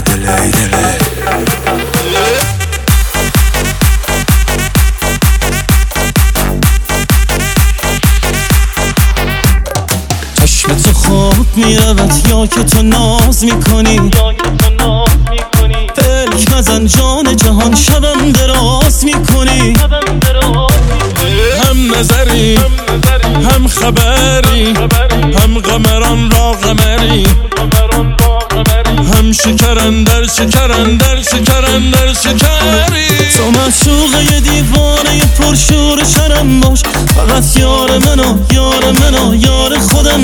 دل دل چشم تو خواب میرود یا که تو ناز میکنی فلک نزن جان جهان شبم دراز میکنی هم نظری هم خبری هم قمران را قمری هم شکرندر شکرندر شکرندر شکری تو معشوق یه دیوانه پرشور شرم باش فقط یار منو یار منو یار خودم